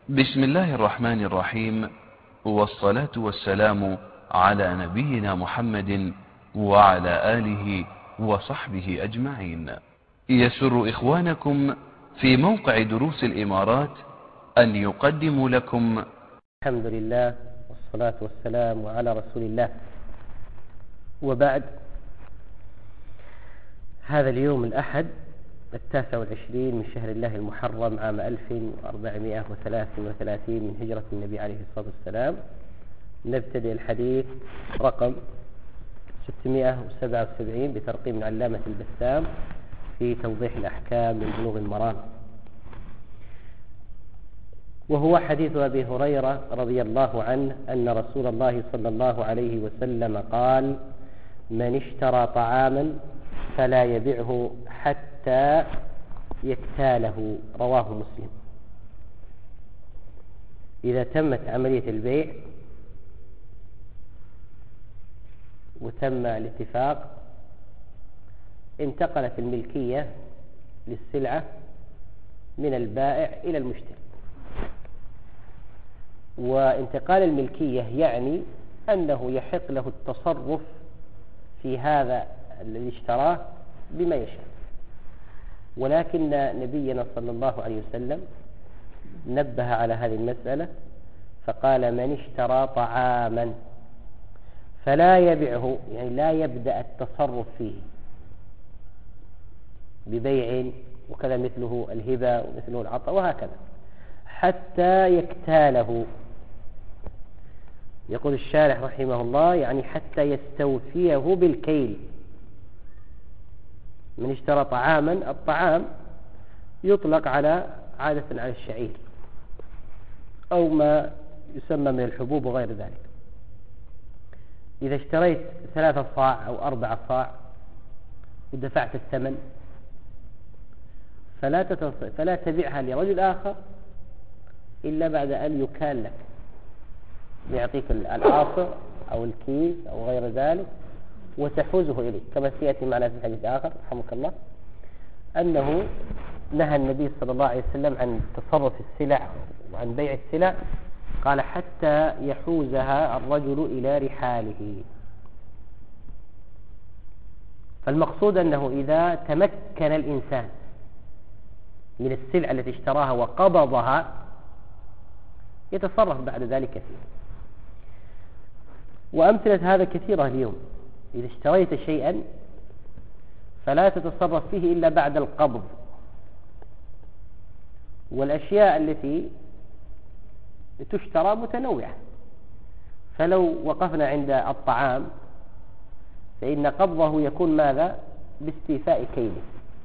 بسم الله الرحمن الرحيم، والصلاة والسلام على نبينا محمد وعلى آله وصحبه أجمعين. يسر إخوانكم في موقع دروس الإمارات أن يقدموا لكم الحمد لله والصلاة والسلام على رسول الله، وبعد. هذا اليوم الأحد 29 من شهر الله المحرم عام 1433 من هجرة النبي عليه الصلاة والسلام. نبتدئ الحديث رقم 677 بترقيم العلامة البسام في توضيح الأحكام من بلوغ المرام، وهو حديث أبي هريرة رضي الله عنه أن رسول الله صلى الله عليه وسلم قال: من اشترى طعاما فلا يبيعه حتى يكتاله. رواه مسلم. إذا تمت عملية البيع وتم الاتفاق، انتقلت الملكية للسلعة من البائع إلى المشتري. وانتقال الملكية يعني أنه يحق له التصرف في هذا الذي اشتراه بما يشاء، ولكن نبينا صلى الله عليه وسلم نبه على هذه المسألة فقال: من اشترى طعاما فلا يبيعه، يعني لا يبدأ التصرف فيه ببيع، وكذا مثله الهبة ومثله العطاء وهكذا، حتى يكتاله. يقول الشارح رحمه الله: يعني حتى يستوفيه بالكيل. من اشترى طعاما، الطعام يطلق عادة على الشعير أو ما يسمى من الحبوب وغير ذلك. إذا اشتريت 3 صاع أو 4 صاع ودفعت الثمن، فلا تبيعها لرجل آخر إلا بعد أن يكال لك، يعطيك العاصر أو الكيس أو غير ذلك وتحوزه إليك، كما سيأتي معنا في حديث آخر رحمك الله أنه نهى النبي صلى الله عليه وسلم عن تصرف السلع وعن بيع السلع، قال: حتى يحوزها الرجل إلى رحاله. فالمقصود أنه إذا تمكن الإنسان من السلع التي اشتراها وقبضها يتصرف بعد ذلك كثيرا. وأمثلة هذا كثيرة اليوم. إذا اشتريت شيئا فلا تتصرف فيه إلا بعد القبض. والأشياء التي تشترى متنوعة، فلو وقفنا عند الطعام فإن قبضه يكون ماذا؟ باستيفاء كيله.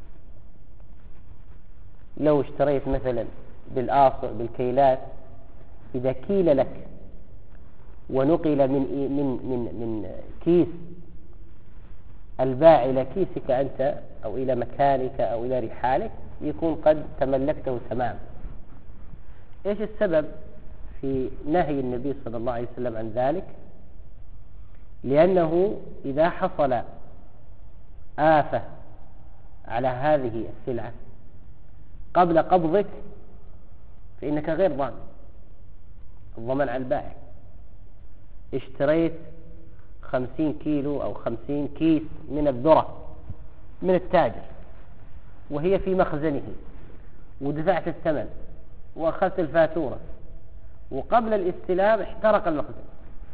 لو اشتريت مثلا بالآصع بالكيلات، إذا كيل لك ونقل من كيس البائع إلى كيسك أنت أو إلى مكانك أو إلى رحالك، يكون قد تملكته تمام. إيش السبب في نهي النبي صلى الله عليه وسلم عن ذلك؟ لأنه إذا حصل آفة على هذه السلعة قبل قبضك فإنك غير ضامن. الضمان على البائع. اشتريت 50 كيلو أو 50 كيس من الذرة من التاجر وهي في مخزنه، ودفعت الثمن وأخذت الفاتورة، وقبل الاستلام احترق المخزن.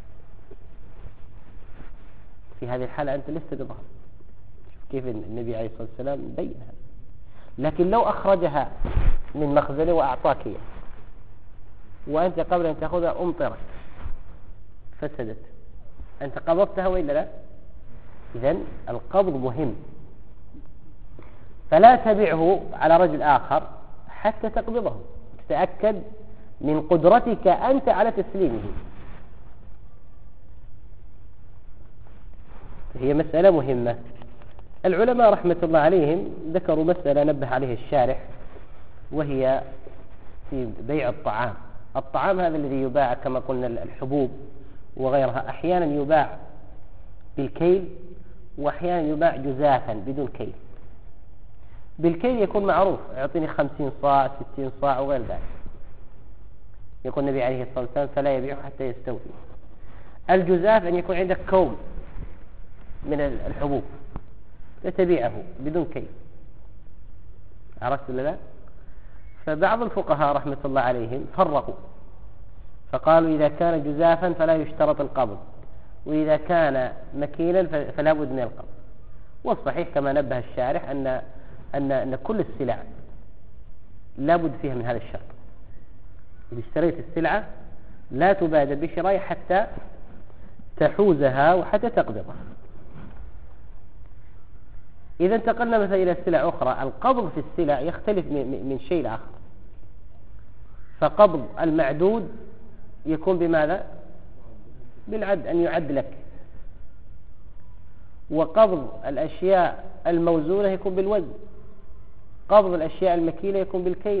في هذه الحالة أنت لست بضامن. كيف النبي عليه الصلاة والسلام بينها. لكن لو أخرجها من مخزنه وأعطاك إياه وأنت قبل أن تأخذها أمطرت فسدت، أنت قبضتها وإلا لا؟ إذن القبض مهم. فلا تبيعه على رجل آخر حتى تقبضه، تتأكد من قدرتك أنت على تسليمه. هي مسألة مهمة. العلماء رحمة الله عليهم ذكروا مسألة نبه عليها الشارح، وهي في بيع الطعام. الطعام هذا الذي يباع كما قلنا الحبوب وغيرها، أحيانا يباع بالكيل وأحيانا يباع جزافا بدون كيل. بالكيل يكون معروف، يعطيني 50 صاع 60 صاع وغير ذلك. يقول النبي عليه الصلاة والسلام فلا يبيعه حتى يستوفي. الجزاف أن يكون عندك كوم من الحبوب فتبيعه بدون كيل. عرفت ولا لا؟ فبعض الفقهاء رحمة الله عليهم فرقوا فقالوا إذا كان جزافا فلا يشترط القبض، وإذا كان مكيلا فلا بد من القبض. والصحيح كما نبه الشارح أن كل السلع لا بد فيها من هذا الشرط. إذا اشتريت السلعة لا تبادر بشراء حتى تحوزها وحتى تقبضها. إذا انتقلنا مثلا إلى سلع أخرى، القبض في السلع يختلف من شيء لآخر. فقبض المعدود يكون بماذا؟ بالعد، أن يعد لك. وقبض الأشياء الموزونة يكون بالوزن. قبض الأشياء المكيلة يكون بالكيل.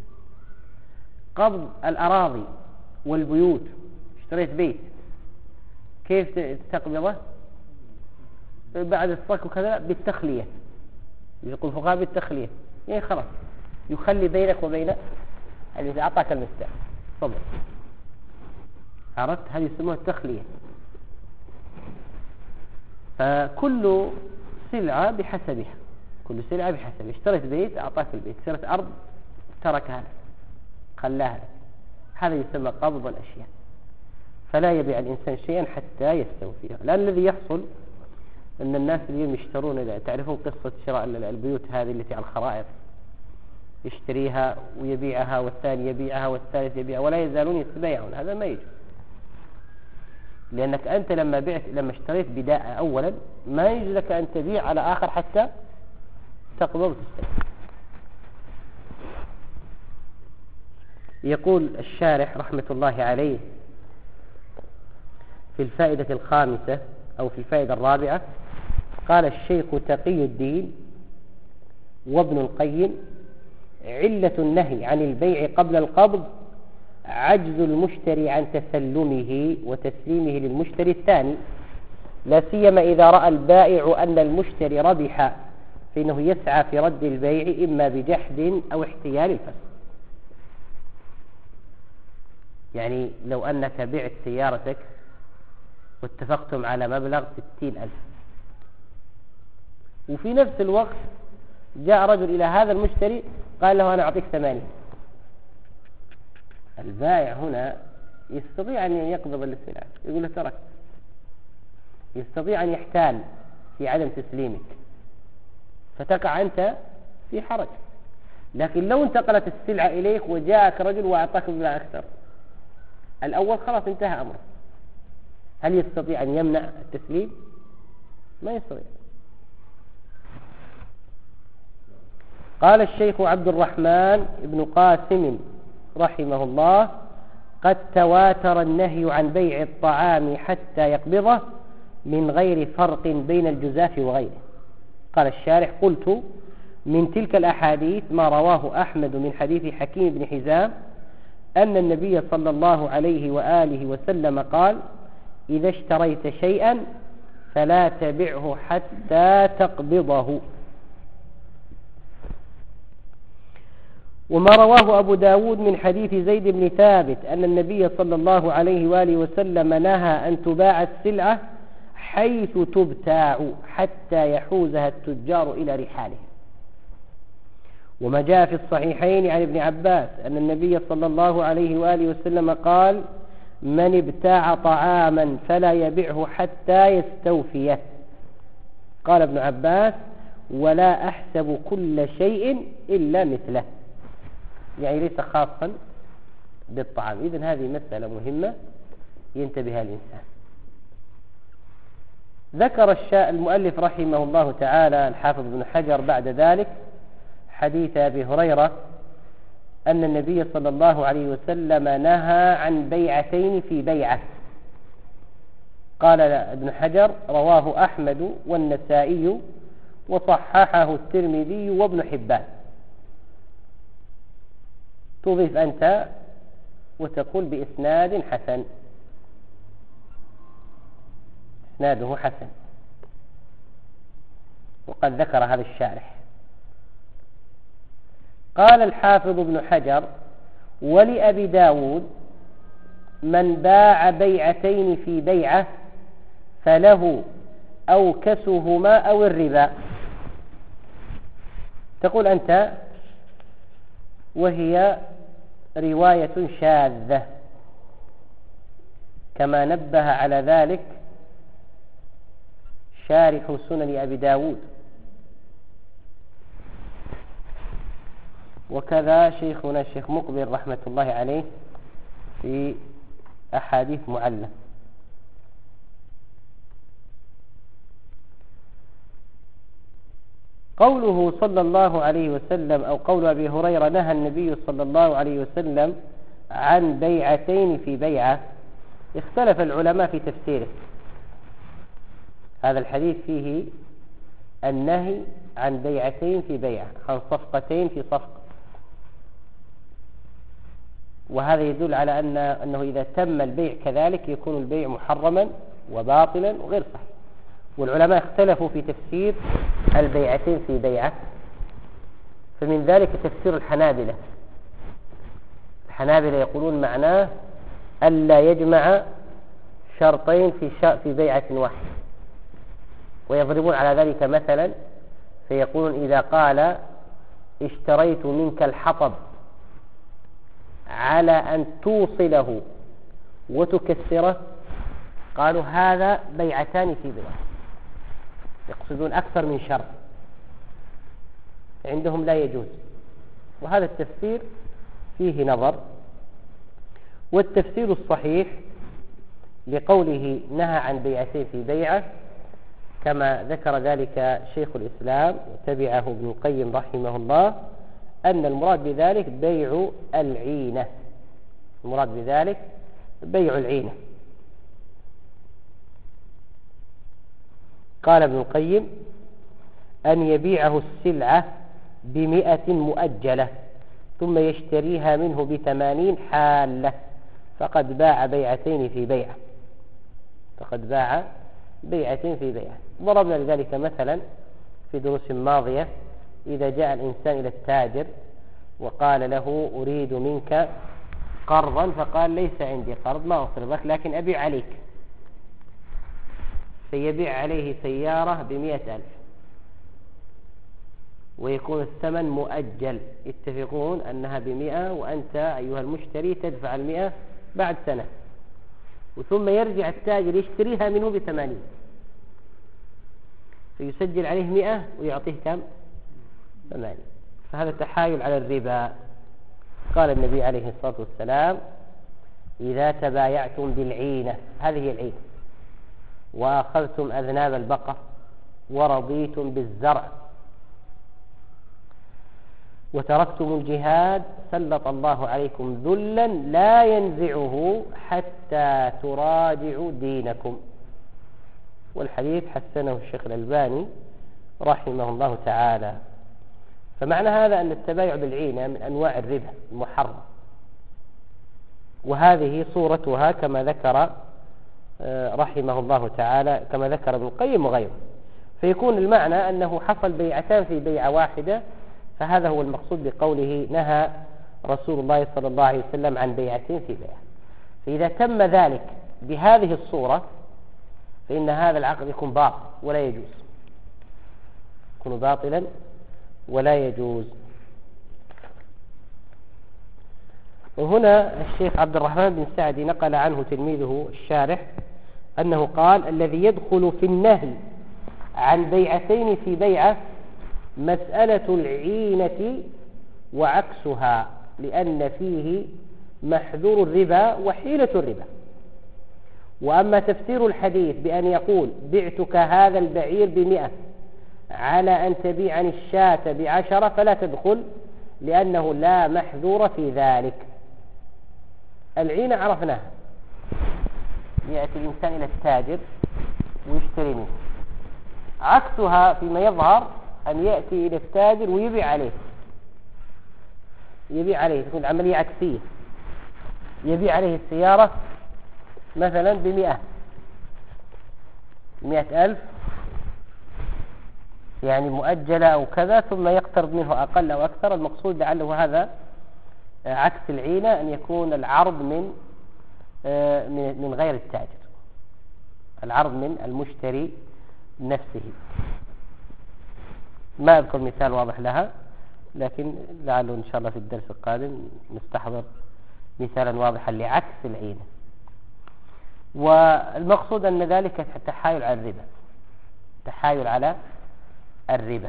قبض الأراضي والبيوت، اشتريت بيت كيف تقبضه؟ بعد الصك وكذا بالتخلية، يقول الفقهاء بالتخلية، يعني خلاص يخلي بينك وبين الذي أعطاك المفتاح. تفضل. عرفت؟ هذه يسموها التخلية. فكل سلعة بحسبها، كل سلعة بحسبها. اشتريت بيت أعطاك البيت، اشتريت أرض تركها لك خلاها لك. هذا يسمى قبض الأشياء. فلا يبيع الإنسان شيئا حتى يستوفيه. لأن الذي يحصل أن الناس اليوم يشترون، تعرفون قصة شراء البيوت هذه التي على الخرائط، يشتريها ويبيعها والثاني يبيعها والثالث يبيعها ولا يزالون يتبايعون. هذا ما يجوز، لأنك أنت لما اشتريت بداء أولا ما يجوز لك أن تبيع على آخر حتى تقبض وتستلم. يقول الشارح رحمة الله عليه في الفائدة الخامسة أو في الفائدة الرابعة، قال الشيخ تقي الدين وابن القيم: علة النهي عن البيع قبل القبض عجز المشتري عن تسلمه وتسليمه للمشتري الثاني، لا سيما إذا رأى البائع أن المشتري ربح، فإنه يسعى في رد البيع إما بجحد أو احتيال الفسق. يعني لو أنك بعت سيارتك واتفقتم على مبلغ 60,000، وفي نفس الوقت جاء رجل إلى هذا المشتري قال له أنا أعطيك 8. البائع هنا يستطيع أن يقبض السلعة، يقول له ترك، يستطيع أن يحتال في عدم تسليمك، فتقع أنت في حرج. لكن لو انتقلت السلعة إليك وجاءك رجل وأعطاك مبلغ أكثر، الأول خلاص انتهى أمره، هل يستطيع أن يمنع التسليم؟ ما يستطيع. قال الشيخ عبد الرحمن بن قاسم رحمه الله: قد تواتر النهي عن بيع الطعام حتى يقبضه من غير فرق بين الجزاف وغيره. قال الشارح: قلت من تلك الأحاديث ما رواه أحمد من حديث حكيم بن حزام أن النبي صلى الله عليه وآله وسلم قال: إذا اشتريت شيئا فلا تبعه حتى تقبضه. وما رواه أبو داود من حديث زيد بن ثابت أن النبي صلى الله عليه وآله وسلم نهى أن تباع السلعة حيث تبتاع حتى يحوزها التجار إلى رحاله. وما جاء في الصحيحين عن ابن عباس أن النبي صلى الله عليه وآله وسلم قال: من ابتاع طعاما فلا يبيعه حتى يستوفيه. قال ابن عباس: ولا أحسب كل شيء إلا مثله، يعني ليس خاصا بالطعام. إذن هذه مسألة مهمة ينتبه الإنسان. ذكر المؤلف رحمه الله تعالى الحافظ بن حجر بعد ذلك حديث أبي هريرة أن النبي صلى الله عليه وسلم نهى عن بيعتين في بيعة. قال ابن حجر: رواه أحمد والنسائي وصححه الترمذي وابن حبان. تضيف أنت وتقول بإسناد حسن، إسناده حسن، وقد ذكر هذا الشارح. قال الحافظ ابن حجر: ولأبي داود من باع بيعتين في بيعة فله أوكسهما أو الربا. تقول أنت وهي رواية شاذة كما نبه على ذلك شارح سنن أبي داود، وكذا شيخنا الشيخ مقبل رحمة الله عليه في أحاديث معلة. قوله صلى الله عليه وسلم أو قول أبي هريرة نهى النبي صلى الله عليه وسلم عن بيعتين في بيعة، اختلف العلماء في تفسيره. هذا الحديث فيه النهي عن بيعتين في بيعة، عن صفقتين في صفقة، وهذا يدل على أنه إذا تم البيع كذلك يكون البيع محرما وباطلا وغير صحيح. والعلماء اختلفوا في تفسير البيعتين في بيعة، فمن ذلك تفسير الحنابلة. الحنابلة يقولون معناه ألا يجمع شرطين في بيعة واحدة، ويضربون على ذلك مثلا فيقولون إذا قال اشتريت منك الحطب على أن توصله وتكسره، قالوا هذا بيعتان في بيعة، يقصدون أكثر من شرط، عندهم لا يجوز. وهذا التفسير فيه نظر. والتفسير الصحيح لقوله نهى عن بيعتين في بيعة كما ذكر ذلك شيخ الإسلام وتبعه ابن القيم رحمه الله، أن المراد بذلك بيع العينة. المراد بذلك بيع العينة. قال ابن القيم أن يبيعه السلعة ب100 مؤجلة ثم يشتريها منه ب80 حالة، فقد باع بيعتين في بيعة. فقد باع بيعتين في بيعة. ضربنا لذلك مثلا في دروس ماضية، إذا جاء الإنسان إلى التاجر وقال له أريد منك قرضا، فقال ليس عندي قرض ما أقرضك لكن أبيع عليك، فيبيع عليه سيارة ب100,000 ويكون الثمن مؤجل، يتفقون أنها ب100 وأنت أيها المشتري تدفع 100 بعد سنة، وثم يرجع التاجر يشتريها منه ب80، فيسجل عليه 100 ويعطيه كم؟ 80. فهذا تحايل على الربا. قال النبي عليه الصلاة والسلام إذا تبايعتم بالعينة، هذه هي العينة، وأخذتم أذناب البقر ورضيتم بالزرع وتركتم الجهاد سلط الله عليكم ذلا لا ينزعه حتى تراجعوا دينكم. والحديث حسنه الشيخ الألباني رحمه الله تعالى. فمعنى هذا أن التبايع بالعينة من أنواع الربا المحرم، وهذه صورتها كما ذكر رحمه الله تعالى، كما ذكر ابن القيم وغيره. فيكون المعنى أنه حصل بيعتان في بيعة واحدة، فهذا هو المقصود بقوله نهى رسول الله صلى الله عليه وسلم عن بيعتين في بيعة. فإذا تم ذلك بهذه الصورة فإن هذا العقد يكون باطل ولا يجوز، يكون باطلا ولا يجوز. وهنا الشيخ عبد الرحمن بن سعدي نقل عنه تلميذه الشارح أنه قال الذي يدخل في النهي عن بيعتين في بيعة مسألة العينة وعكسها، لأن فيه محذور الربا وحيلة الربا. وأما تفسير الحديث بأن يقول بعتك هذا البعير ب100 على أن تبيعني الشاة ب10 فلا تدخل، لأنه لا محذور في ذلك. العينة عرفناها، يأتي الإنسان إلى التاجر ويشتري منه. عكسها فيما يظهر أن يأتي إلى التاجر ويبيع عليه، يبيع عليه، تكون العملية عكسية. يبيع عليه السيارة مثلا ب100,000 يعني مؤجلة أو كذا، ثم يقترض منه أقل أو أكثر. المقصود لعله هذا عكس العينة، أن يكون العرض من من غير التاجر، العرض من المشتري نفسه. ما أذكر مثال واضح لها، لكن لعله إن شاء الله في الدرس القادم نستحضر مثالا واضحا لعكس العينة. والمقصود أن ذلك تحايل على الربا، تحايل على الربا.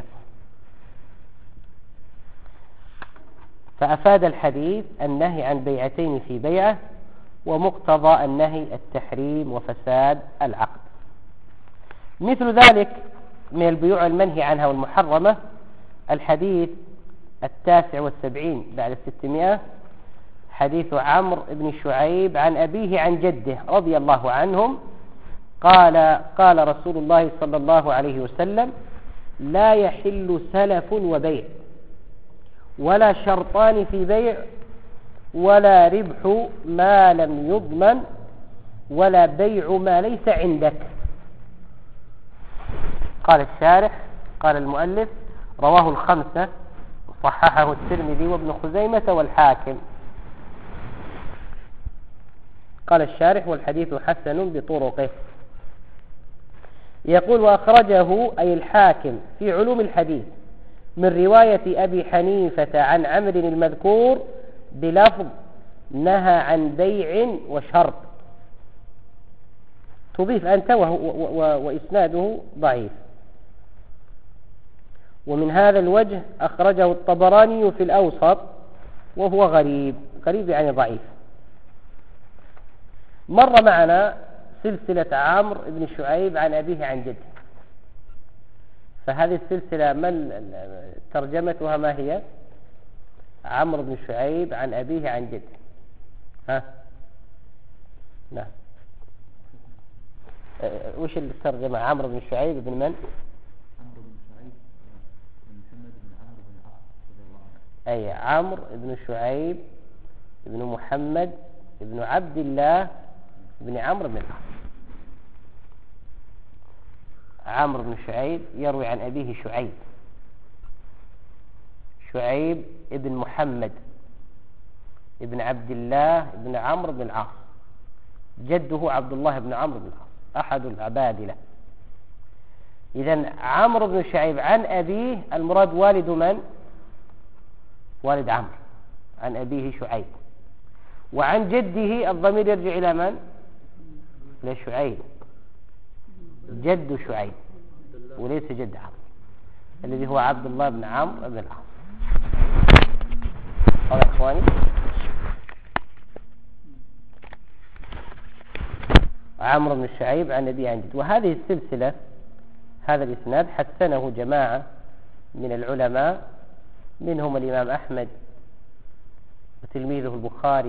فأفاد الحديث النهي عن بيعتين في بيعة، ومقتضى النهي التحريم وفساد العقد. مثل ذلك من البيوع المنهي عنها والمحرمة الحديث 79 بعد 600، حديث عمرو بن شعيب عن أبيه عن جده رضي الله عنهم قال رسول الله صلى الله عليه وسلم: لا يحل سلف وبيع، ولا شرطان في بيع، ولا ربح ما لم يضمن، ولا بيع ما ليس عندك. قال الشارح قال المؤلف: رواه الخمسة، صححه الترمذي وابن خزيمة والحاكم. قال الشارح: والحديث حسن بطرقه. يقول: وأخرجه أي الحاكم في علوم الحديث من رواية أبي حنيفة عن عمرو المذكور بلفظ: نهى عن بيع وشرط. تضيف أنت وإسناده ضعيف. ومن هذا الوجه أخرجه الطبراني في الأوسط وهو غريب يعني ضعيف. مر معنا سلسلة عمرو بن شعيب عن أبيه عن جده، فهذه السلسلة ترجمتها ما هي؟ عمرو بن شعيب عن أبيه عن جده. نعم. وش الترجمة؟ عمرو بن شعيب بن من؟ عمرو بن شعيب بن محمد بن عمرو بن العاص رضي الله عنه. أي عمرو بن شعيب بن محمد بن عبد الله بن عمرو بن العاص. عمرو بن شعيب يروي عن أبيه شعيب ابن محمد ابن عبد الله بن عمرو بن العاص، جده عبد الله بن عمرو بن العاص أحد العبادلة. إذن عمرو بن شعيب عن أبيه، المراد والد من؟ والد عمرو، عن أبيه شعيب. وعن جده الضمير يرجع إلى من؟ لشعيب، جد شعيب وليس جد عمرو، الذي هو عبد الله بن عمرو بن العاص. قال إخواني: عمرو بن شعيب عن أبيه عن جد. وهذه السلسلة، هذا الإسناد حسنه جماعة من العلماء، منهم الإمام أحمد وتلميذه البخاري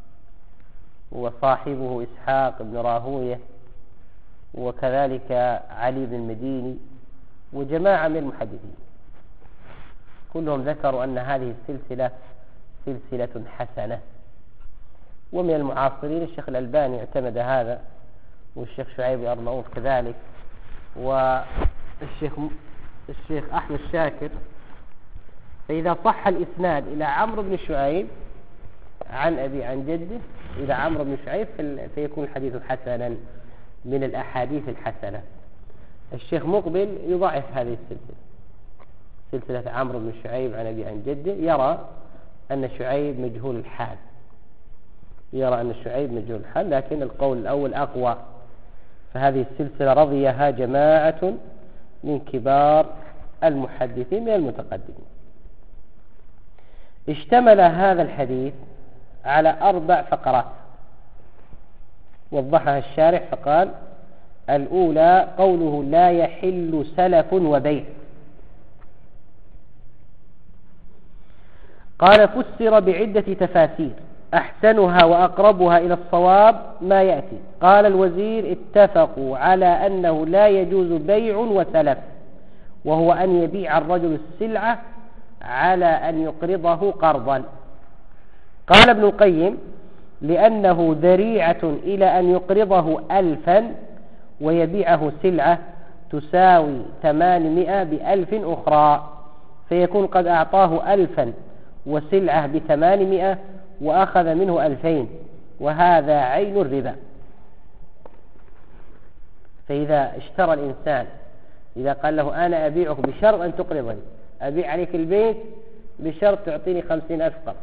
وصاحبه إسحاق بن راهوية، وكذلك علي بن المديني وجماعة من المحدثين، كلهم ذكروا أن هذه السلسلة سلسلة حسنة. ومن المعاصرين الشيخ الألباني اعتمد هذا، والشيخ شعيب الأرناؤوط كذلك، والشيخ أحمد شاكر. فإذا صح الإسناد إلى عمرو بن شعيب عن أبي عن جده إلى عمرو بن شعيب فيكون الحديث حسنا من الأحاديث الحسنة. الشيخ مقبل يضعف هذه السلسلة، سلسلة عمرو بن شعيب عن أبي عن جده، يرى أن شعيب مجهول الحال، لكن القول الأول أقوى. فهذه السلسلة رضيها جماعة من كبار المحدثين من المتقدمين. اشتمل هذا الحديث على 4 فقرات وضحها الشارح فقال: الأولى قوله: لا يحل سلف وبيع. قال: فسر بعدة تفاسير أحسنها وأقربها إلى الصواب ما يأتي. قال الوزير: اتفقوا على أنه لا يجوز بيع وسلف، وهو أن يبيع الرجل السلعة على أن يقرضه قرضا. قال ابن القيم: لأنه ذريعة إلى أن يقرضه 1000 ويبيعه سلعة تساوي 800 ب1000 أخرى، فيكون قد أعطاه 1000 وسلعة ب800 وأخذ منه 2000، وهذا عين الربا. فإذا اشترى الإنسان، إذا قال له أنا أبيعك بشرط أن تقرضني، أبيع عليك البيت بشرط تعطيني 50,000 قرض،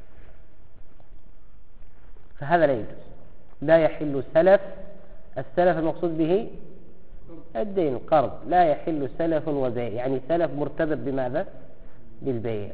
فهذا لا يجوز، لا يحل سلف. السلف المقصود به الدين، القرض، لا يحل سلف وبيع، يعني سلف مرتبط بماذا؟ بالبيع.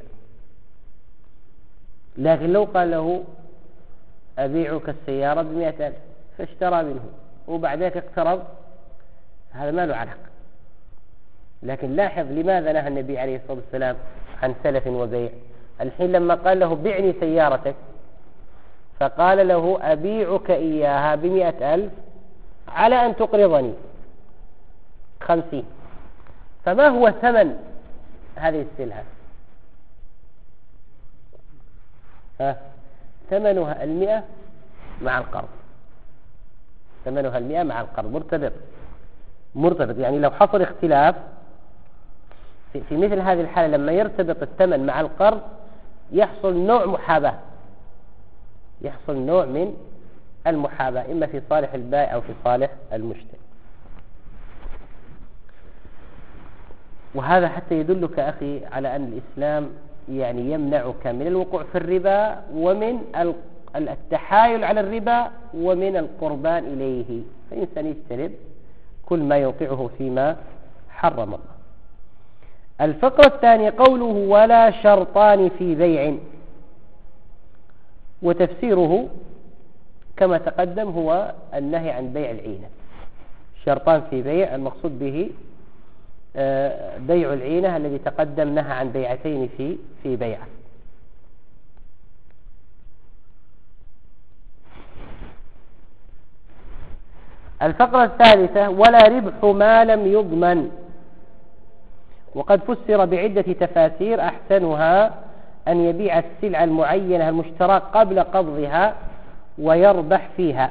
لكن لو قال له أبيعك السيارة ب100,000 فاشترى منه وبعدك اقترض، هذا ما له علاقة. لكن لاحظ لماذا نهى النبي عليه الصلاة والسلام عن سلف وبيع. الحين لما قال له بعني سيارتك، فقال له أبيعك إياها ب100,000 على أن تقرضني 50، فما هو ثمن هذه السلعة؟ ثمنها 100 مع القرض، ثمنها 100 مع القرض، مرتبط. يعني لو حصل اختلاف في مثل هذه الحالة، لما يرتبط الثمن مع القرض يحصل نوع محاباة، يحصل نوع من المحاباة، إما في صالح البائع أو في صالح المشتري. وهذا حتى يدلك أخي على أن الإسلام يعني يمنعك من الوقوع في الربا، ومن التحايل على الربا، ومن القربان إليه. فالإنسان يجتنب كل ما يوقعه فيما حرم الله. الفقرة الثانية قوله ولا شرطان في بيع، وتفسيره كما تقدم هو النهي عن بيع العينة. شرطان في بيع المقصود به بيع العينة الذي تقدم نهى عن بيعتين في بيعة. الفقرة الثالثة ولا ربح ما لم يضمن، وقد فسر بعدة تفاسير أحسنها أن يبيع السلعة المعينة المشترى قبل قبضها ويربح فيها.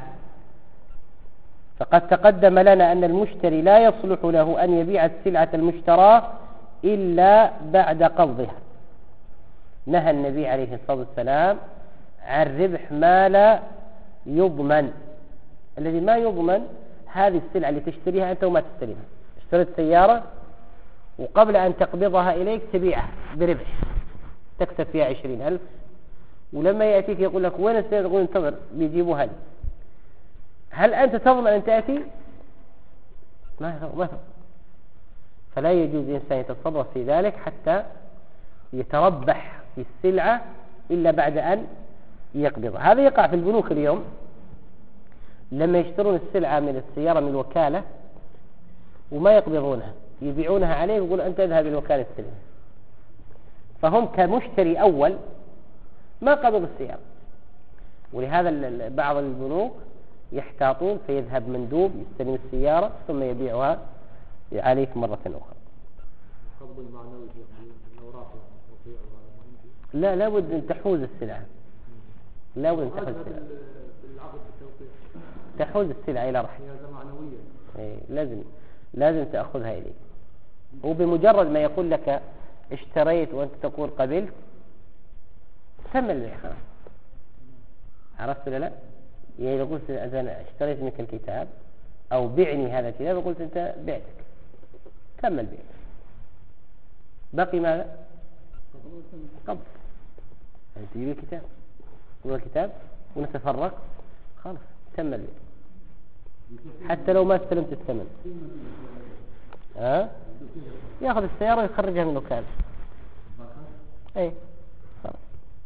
فقد تقدم لنا أن المشتري لا يصلح له أن يبيع السلعة المشترى إلا بعد قبضها. نهى النبي عليه الصلاة والسلام عن ربح ما لا يضمن. الذي ما يضمن هذه السلعة اللي تشتريها أنت وما تستلمها. اشتريت سيارة وقبل أن تقبضها إليك تبيعها بربح تكسب فيها 20,000، ولما يأتيك يقول لك وين السيارة؟ تقول انتظر بيجيبوها لي. هل أنت تضمن أن تأتي؟ ما تضمن. فلا يجوز الإنسان يتصرف في ذلك حتى يتربح في السلعة إلا بعد أن يقبضها. هذا يقع في البنوك اليوم، لما يشترون السلعة من السيارة من الوكالة وما يقبضونها، يبيعونها عليه ويقول أنت اذهب الوكالة السلعة. فهم كمشتري أول ما قبض السيارة، ولهذا بعض البنوك يحتاطون فيذهب مندوب يستلم السيارة ثم يبيعها عليك مرة أخرى. قبض المعنوي في الأوراق لا لابد أن تحوز السلعة، لابد أن تحوز السلعة، العقد بالتوقيع تحوز السلعة إلى رحل. هذا معنويا. لازم تأخذها إليك. وبمجرد ما يقول لك اشتريت وأنت تقول قبلت تم البيع خلاص. عرفت ولا لا؟ يعني لو قلت أنا اشتريت منك الكتاب أو بعني هذا الكتاب وقلت أنت بعتك، تم البيع. بقي ماذا؟ قبض. يعني تجيب الكتاب والكتاب ونتفرق خلاص تم البيع، حتى لو ما استلمت الثمن. ياخذ السيارة ويخرجها من الوكالة. اي خلاص.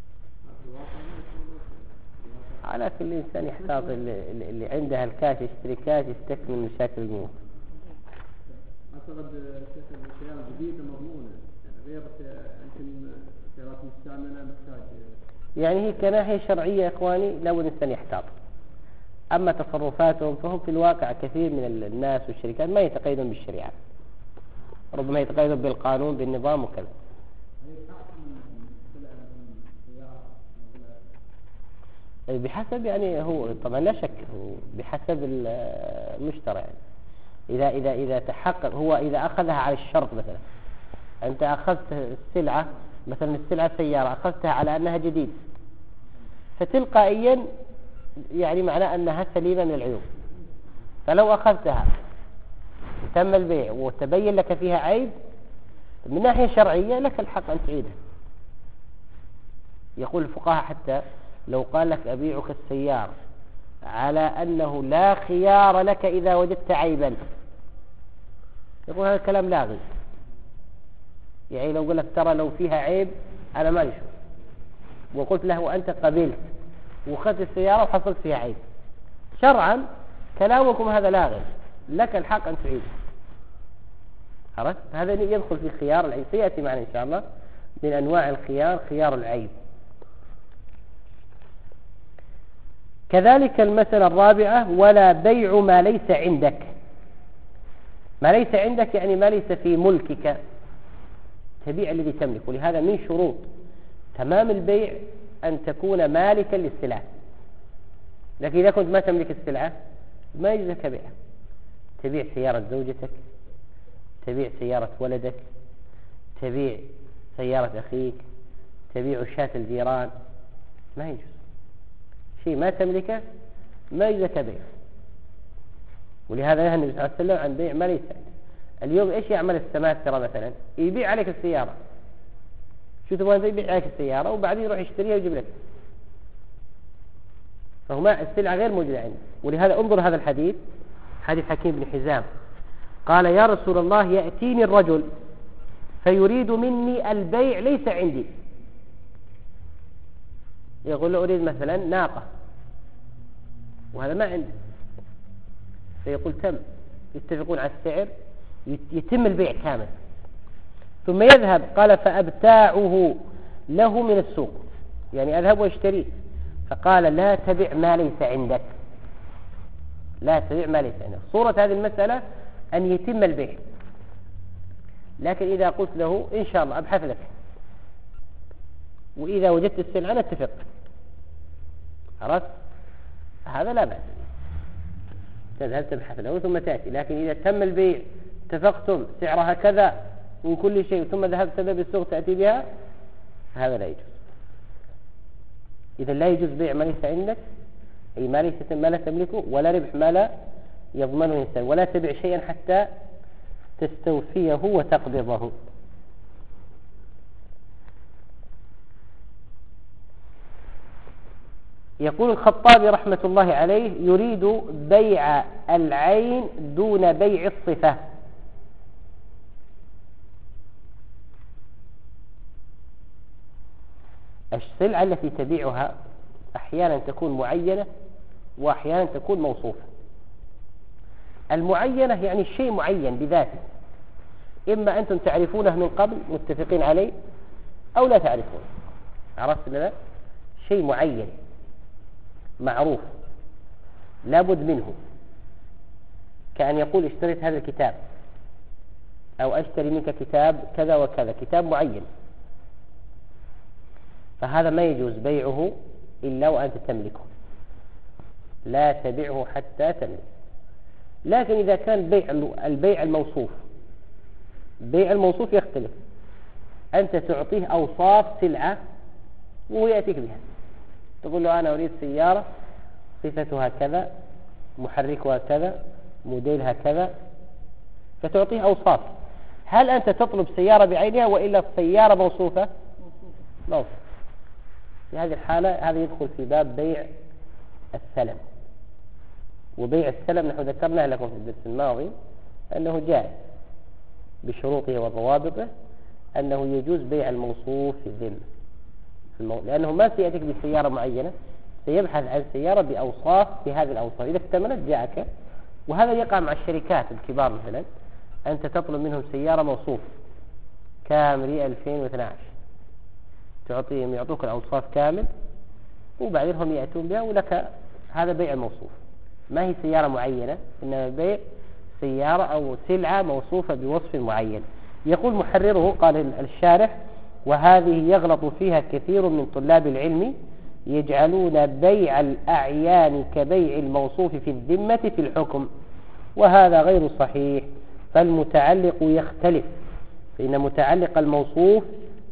على كل إنسان يحتاط اللي عندها الكاش يشتري كاش يستكمل مشاكل البنوك. أعتقد السيارة جديدة مضمونة، غير يمكن سيارات مستعملة محتاج. يعني هي كناحية شرعية يا إخواني لابد الإنسان يحتاط. أما تصرفاتهم فهم في الواقع كثير من الناس والشركات ما يتقيدون بالشريعة، ربما يتقيدون بالقانون بالنظام وكذا. بحسب يعني هو طبعا لا شك هو بحسب المشترى. يعني إذا تحقق هو إذا أخذها على الشرط، مثلا أنت أخذت السلعة مثلا السلعة سيارة أخذتها على أنها جديد، فتلقائيا يعني معناه أنها سليمة من العيوب. فلو أخذتها وتم البيع وتبين لك فيها عيب من ناحية شرعية لك الحق أن تعيدها. يقول الفقهاء حتى لو قال لك أبيعك السيارة على أنه لا خيار لك إذا وجدت عيبا، يقول هذا الكلام لاغي. يعني لو قال لك ترى لو فيها عيب أنا ما أشوف، وقلت له وأنت قبلت وأخذت السيارة وحصلت فيها عيب، شرعا كلامكم هذا لاغي، لك الحق أن تعيد. عرفت؟ هذا يدخل في خيار العيب، سيأتي معنا إن شاء الله من أنواع الخيار خيار العيب. كذلك المسألة الرابعة ولا بيع ما ليس عندك. ما ليس عندك يعني ما ليس في ملكك، تبيع الذي تملك. ولهذا من شروط تمام البيع أن تكون مالكا للسلعة. لكن إذا كنت ما تملك السلعة ما يجوز لك بيعها. تبيع سيارة زوجتك، تبيع سيارة ولدك، تبيع سيارة أخيك، تبيع شاة الجيران، ما يجوز. شيء ما تملكه ما يجوز لك بيعه. ولهذا نهى النبي صلى الله عليه وسلم عن بيع ما ليس عنده. اليوم ايش يعمل السماسرة مثلا؟ يبيع عليك السيارة. شو تبغى؟ يبيع عليك السيارة وبعدين يروح يشتريها ويجيب لك. فهما السلعة غير موجودة عنده. ولهذا انظر هذا الحديث، حديث حكيم بن حزام قال يا رسول الله يأتيني الرجل فيريد مني البيع ليس عندي. يقول له أريد مثلا ناقة وهذا ما عنده، فيقول تم، يتفقون على السعر، يتم البيع كامل، ثم يذهب قال فأبتاعه له من السوق، يعني أذهب واشتريه. فقال لا تبع ما ليس عندك، لا تبع ما ليس عندك. صورة هذه المسألة أن يتم البيع، لكن إذا قلت له إن شاء الله أبحث لك وإذا وجدت السلعة نتفق، عرفت؟ هذا لا بأس، تذهب تبحث له ثم تأتي. لكن إذا تم البيع اتفقتم سعرها كذا وكل شيء ثم ذهبت بها بالسوق تأتي بها، هذا لا يجوز. إذا لا يجوز بيع ما ليس عندك، أي ما لا تملكه، ولا ربح ما لا يضمنه الإنسان، ولا تبيع شيئا حتى تستوفيه وتقبضه. يقول الخطابي رحمة الله عليه يريد بيع العين دون بيع الصفة. السلعة التي تبيعها أحيانا تكون معينة وأحيانا تكون موصوفة. المعينة يعني شيء معين بذاته، إما أنتم تعرفونه من قبل متفقين عليه أو لا تعرفونه، عرفت لنا؟ شيء معين معروف لابد منه، كأن يقول اشتريت هذا الكتاب أو أشتري منك كتاب كذا وكذا، كتاب معين، فهذا ما يجوز بيعه إلا وأنت تملكه، لا تبيعه حتى تملك. لكن إذا كان البيع الموصوف، بيع الموصوف يختلف، أنت تعطيه أوصاف سلعة وهو يأتيك بها، تقول له أنا أريد سيارة صفتها كذا، محركها كذا، موديلها كذا، فتعطيه أوصاف. هل أنت تطلب سيارة بعينها وإلا سيارة موصوفة؟ موصوف. في هذه الحالة هذا يدخل في باب بيع السلم. وبيع السلم نحن ذكرناه لكم في الدرس الماضي أنه جائز بشروطه وضوابطه، أنه يجوز بيع الموصوف في الذمة، لأنه ما سيأتيك بسيارة معينة، سيبحث عن سيارة بأوصاف بهذه الأوصاف، إذا اكتملت جاءك. وهذا يقع مع الشركات الكبار، مثلا أنت تطلب منهم سيارة موصوف كامري 2012، تعطيهم يعطوك الأوصاف كامل وبعدين هم يأتون بها ولك، هذا بيع الموصوف، ما هي سيارة معينة، إنما بيع سيارة أو سلعة موصوفة بوصف معين. يقول محرره قال الشارح وهذه يغلط فيها كثير من طلاب العلم، يجعلون بيع الأعيان كبيع الموصوف في الذمة في الحكم، وهذا غير صحيح، فالمتعلق يختلف، فإن متعلق الموصوف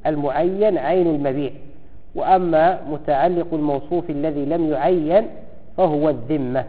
المعين عين المبيع، وأما متعلق الموصوف الذي لم يعين فهو الذمة.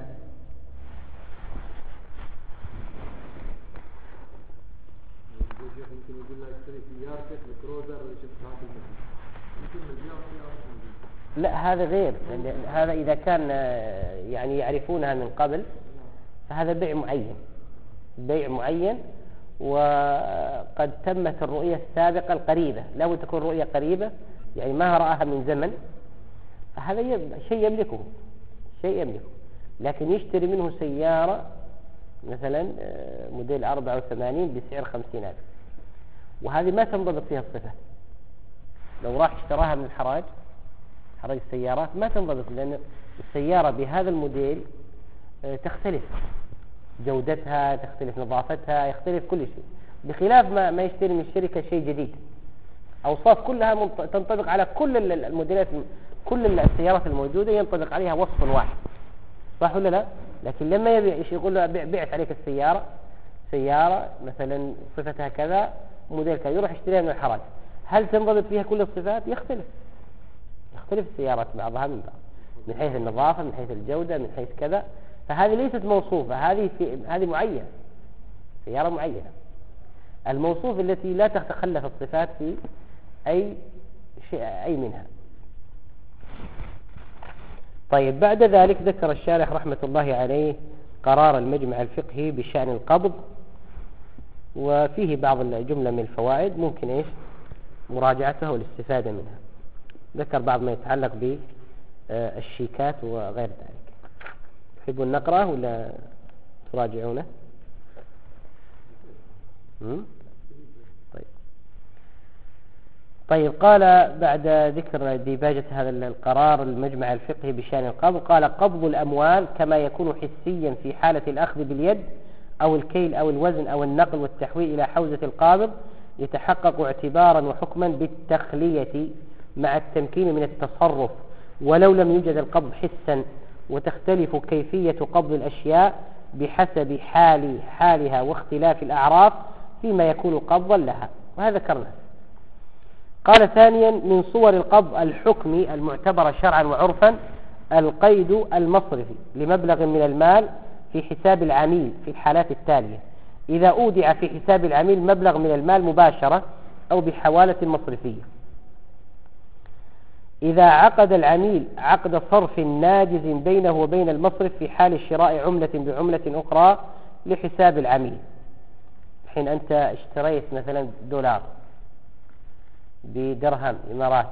لا هذا غير، هذا إذا كان يعني يعرفونها من قبل فهذا بيع معين، بيع معين، وقد تمت الرؤية السابقة القريبة، لا بد تكون رؤية قريبة يعني ما رآها من زمن، هذا شيء يملكه، شيء يملكه. لكن يشتري منه سيارة مثلا موديل 84 بسعر 50,000، وهذه ما تنضبط فيها الصفات. لو راح اشتراها من الحراج، حراج السيارات، ما تنضبط، لأن السيارة بهذا الموديل تختلف جودتها، تختلف نظافتها، يختلف كل شيء، بخلاف ما يشتري من الشركة شيء جديد. أوصاف كلها تنطبق على كل الموديلات، كل السيارات الموجودة ينطبق عليها وصف واحد، صح ولا لا؟ لكن لما يقول له بعت عليك السيارة، سيارة مثلا صفتها كذا، موديل كذا، يروح يشتريها من الحراج، هل تنضبط فيها كل الصفات؟ يختلف السيارات بعضها من بعض، من حيث النظافة، من حيث الجودة، من حيث كذا. فهذه ليست موصوفة، هذه معينة، سيارة معينة. الموصوف التي لا تتخلف الصفات في أي شيء، أي منها. طيب بعد ذلك ذكر الشارح رحمة الله عليه قرار المجمع الفقهي بشأن القبض، وفيه بعض الجملة من الفوائد ممكن مراجعتها والاستفادة منها. ذكر بعض ما يتعلق بالشيكات وغير ذلك. تحبون نقرأه ولا تراجعونه؟ طيب قال بعد ذكر ديباجة هذا القرار المجمع الفقهي بشأن القبض، قال: قبض الأموال كما يكون حسيا في حالة الأخذ باليد أو الكيل أو الوزن أو النقل والتحويل إلى حوزة القابض يتحقق اعتبارا وحكما بالتخلية مع التمكين من التصرف، ولو لم يوجد القبض حسا، وتختلف كيفية قبض الأشياء بحسب حالها واختلاف الأعراف فيما يكون قبضا لها، وهذا ذكرنا. قال: ثانيا من صور القبض الحكمي المعتبرة شرعا وعرفا القيد المصرفي لمبلغ من المال في حساب العميل في الحالات التالية: إذا أودع في حساب العميل مبلغ من المال مباشرة أو بحوالة مصرفية، إذا عقد العميل عقد صرف ناجز بينه وبين المصرف في حال شراء عملة بعملة أخرى لحساب العميل. حين أنت اشتريت مثلا دولار بدرهم إماراتي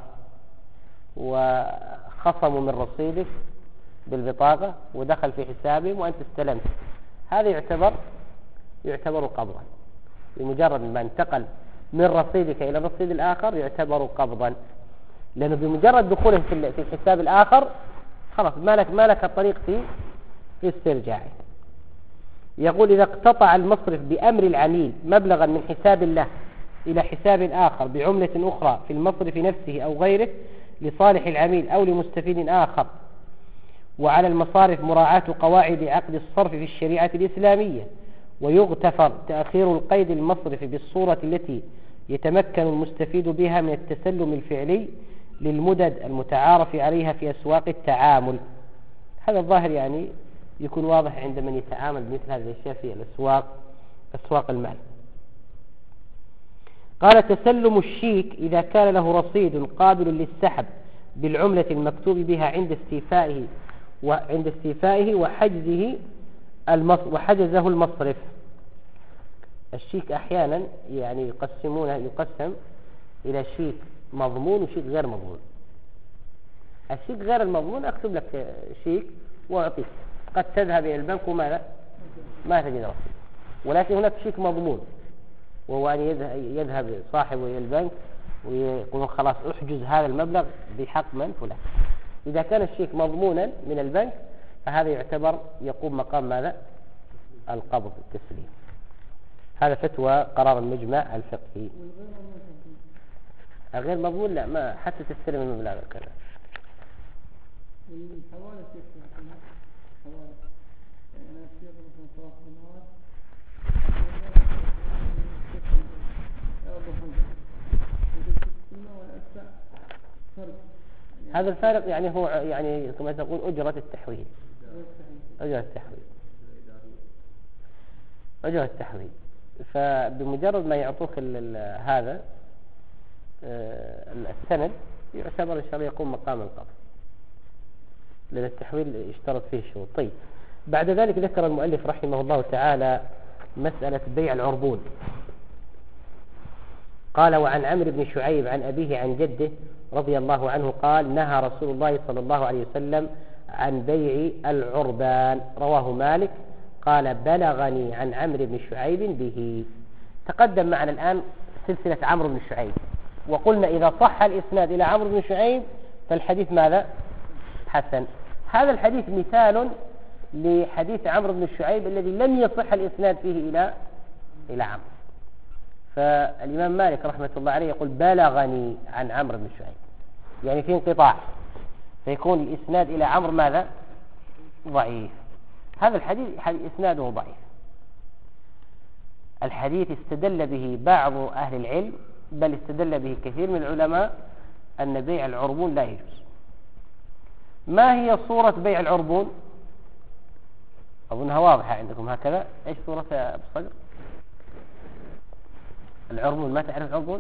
وخصموا من رصيدك بالبطاقة ودخل في حسابهم وأنت استلمت، هذا يعتبر قبضا. بمجرد ما انتقل من رصيدك إلى الرصيد الآخر يعتبر قبضا، لأنه بمجرد دخوله في الحساب الآخر خلاص ما لك الطريق في استرجاعه. يقول: إذا اقتطع المصرف بأمر العميل مبلغا من حساب له إلى حساب آخر بعملة أخرى في المصرف نفسه أو غيره لصالح العميل أو لمستفيد آخر، وعلى المصارف مراعاة قواعد عقد الصرف في الشريعة الإسلامية، ويغتفر تأخير القيد المصرفي بالصورة التي يتمكن المستفيد بها من التسلم الفعلي للمدد المتعارف عليها في أسواق التعامل. هذا الظاهر يعني يكون واضح عند من يتعامل بمثل هذه الأشياء في أسواق المال. قال: تسلم الشيك إذا كان له رصيد قابل للسحب بالعملة المكتوب بها عند استيفائه وحجزه المصرف. الشيك أحيانا يعني يقسم إلى شيك مضمون وشيك غير مضمون. الشيك غير المضمون أكتب لك شيك وأعطيك، قد تذهب إلى البنك وما ما تجد رصيد، ولكن هناك شيك مضمون، وهو أن يذهب صاحبه إلى البنك ويقولون خلاص احجز هذا المبلغ بحق من فلان. إذا كان الشيك مضمونا من البنك فهذا يقوم مقام ماذا؟ القبض، التسليم. هذا فتوى قرار المجمع الفقهي. الغير مضمون لا، ما حتى تستلم المبلغ كذا. هذا الفارق يعني هو يعني كما تقول أجرة التحويل، وجه التحويل. فبمجرد ما يعطوك هذا السند يعتبر إن شاء الله يقوم مقام القبض، لأن التحويل يشترط فيه شروط. طيب، بعد ذلك ذكر المؤلف رحمه الله تعالى مسألة بيع العربون. قال: وعن عمرو بن شعيب عن أبيه عن جده رضي الله عنه قال: نهى رسول الله صلى الله عليه وسلم عن بيع العربان. رواه مالك. قال: بلغني عن عمرو بن شعيب به. تقدم معنا الآن سلسلة عمرو بن شعيب، وقلنا إذا صح الإسناد إلى عمرو بن شعيب فالحديث ماذا؟ حسن. هذا الحديث مثال لحديث عمرو بن شعيب الذي لم يصح الإسناد فيه إلى عمرو. فالإمام مالك رحمة الله عليه يقول: بلغني عن عمرو بن شعيب، يعني في انقطاع، فيكون الإسناد إلى عمرو ماذا؟ ضعيف. هذا الحديث إسناده ضعيف. الحديث استدل به بعض أهل العلم، بل استدل به كثير من العلماء، أن بيع العربون لا يجوز. ما هي صورة بيع العربون؟ أظنها واضحة عندكم هكذا. إيش صورة يا أبو صقر؟ العربون، ما تعرف العربون؟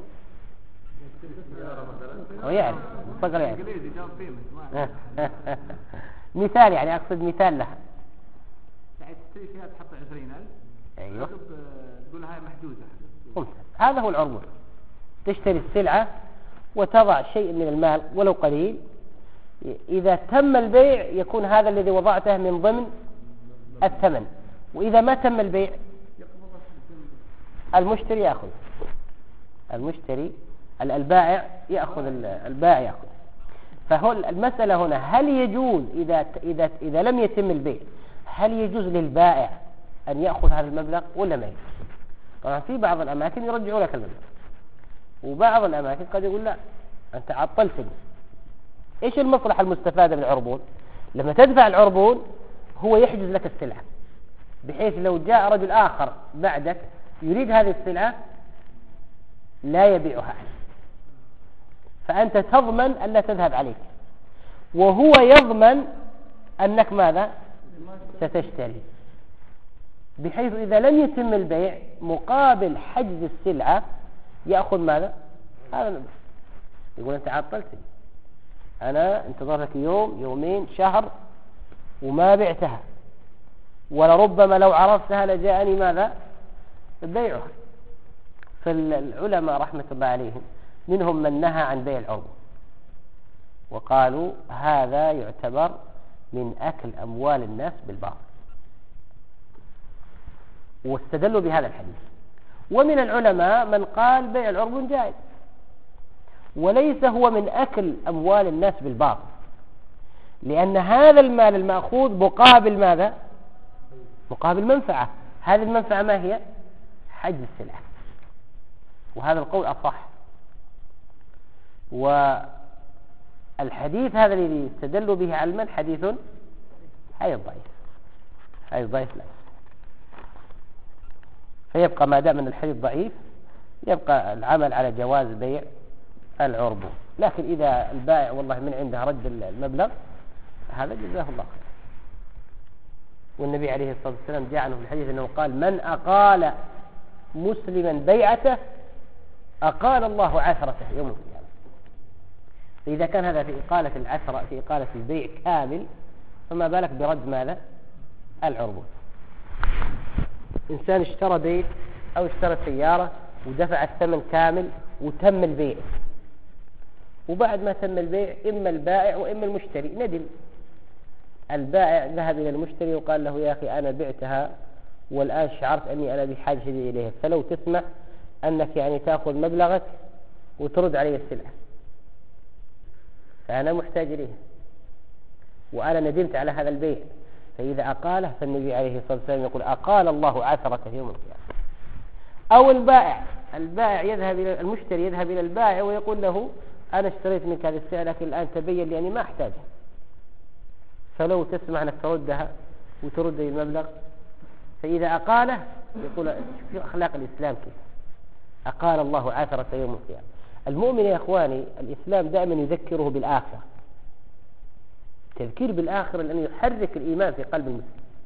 هو يعرف صقر يعرف. مثال، يعني أقصد مثال لها. يعني تشتري فيها تحط 20,000. أيوه. تقول هاي محجوزة. ممتاز. هذا هو العربون. تشتري السلعة وتضع شيء من المال ولو قليل، إذا تم البيع يكون هذا الذي وضعته من ضمن الثمن، وإذا ما تم البيع المشتري يأخذ، البائع يأخذ. فهو المسألة هنا: هل يجوز إذا لم يتم البيع، هل يجوز للبائع أن يأخذ هذا المبلغ ولا ما يجوز؟ طبعا في بعض الأماكن يرجعوا لك المبلغ، وبعض الأماكن قد يقول: لا، أنت عطلتني. إيش المصلحة المستفادة من العربون؟ لما تدفع العربون هو يحجز لك السلعة، بحيث لو جاء رجل آخر بعدك يريد هذه السلعة لا يبيعها، فأنت تضمن ألا تذهب عليك، وهو يضمن أنك ماذا؟ ستشتري، بحيث إذا لم يتم البيع مقابل حجز السلعة يأخذ ماذا؟ هذا المبلغ. يقول: أنت عطلتني، أنا انتظرتك يوم، يومين، شهر وما بعتها، ولربما لو عرفتها لجاءني ماذا؟ بيعها. فالعلماء رحمة الله عليهم منهم من نهى عن بيع العربون، وقالوا هذا يعتبر من أكل أموال الناس بالباطل، واستدلوا بهذا الحديث. ومن العلماء من قال بيع العربون جائز، وليس هو من أكل أموال الناس بالباطل، لأن هذا المال المأخوذ مقابل ماذا؟ مقابل منفعة. هذه المنفعة ما هي؟ حجز السلعة، وهذا القول أصح. والحديث هذا الذي استدلوا به على المن حديث ضعيف لا. فيبقى ما دام أن الحديث ضعيف يبقى العمل على جواز بيع العربون. لكن إذا البائع والله من عنده رد المبلغ هذا جزاه الله خير. والنبي عليه الصلاة والسلام جاء عنه في الحديث أنه قال: من أقال مسلما بيعته أقال الله عثرته يوم القيامة. فإذا كان هذا في إقالة العثرة، في إقالة البيع كامل، فما بالك برد ماذا؟ العربون. إنسان اشترى بيت أو اشترى سيارة ودفع الثمن كامل وتم البيع، وبعد ما تم البيع إما البائع وإما المشتري ندم. البائع ذهب إلى المشتري وقال له: يا أخي أنا بعتها والآن شعرت أني أنا بحاجة إليها، فلو تسمح أنك يعني تأخذ مبلغك وترد علي السلعة، فأنا محتاج إليها وأنا ندمت على هذا البيع. فإذا أقاله فالنبي عليه الصلاة والسلام يقول: أقال الله عثرته يوم القيامة. أو البائع يذهب إلى المشتري، يذهب إلى البائع ويقول له: أنا اشتريت منك هذه السلعة لكن الآن تبين لي أني ما أحتاجها، فلو تسمح أنك تردها وترد لي المبلغ. فإذا أقاله يقول: في أخلاق الإسلام كيف؟ أقال الله عثرته يوم القيامة. المؤمن يا إخواني الإسلام دائما يذكره بالآخرة. تذكير بالآخرة لأنه يحرك الإيمان في قلب المسلم.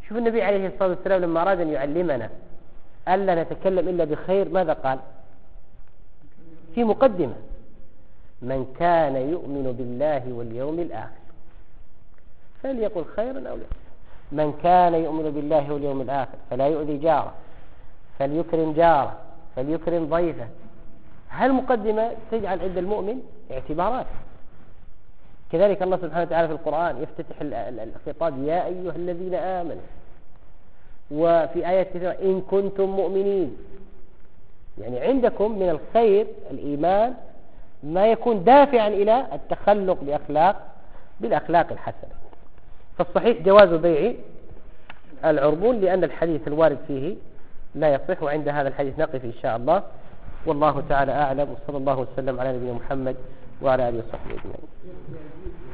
شوف النبي عليه الصلاة والسلام لما أراد أن يعلمنا ألا نتكلم إلا بخير ماذا قال في مقدمة؟ من كان يؤمن بالله واليوم الآخر فليقل خيرا أو ليصمت. من كان يؤمن بالله واليوم الآخر فلا يؤذي جاره، فليكرم جاره، فليكرم ضيفه. هالمقدمة تجعل عند المؤمن اعتبارات. كذلك الله سبحانه وتعالى في القرآن يفتتح الخطاب يا أيها الذين آمنوا، وفي آيات كثيرة إن كنتم مؤمنين. يعني عندكم من الخير الإيمان ما يكون دافعا إلى التخلق بالأخلاق الحسنة. فالصحيح جواز بيع العربون لأن الحديث الوارد فيه لا يصح، وعند هذا الحديث نقف إن شاء الله، والله تعالى أعلم، وصلى الله وسلم على نبينا محمد وعلى آله وصحبه أجمعين.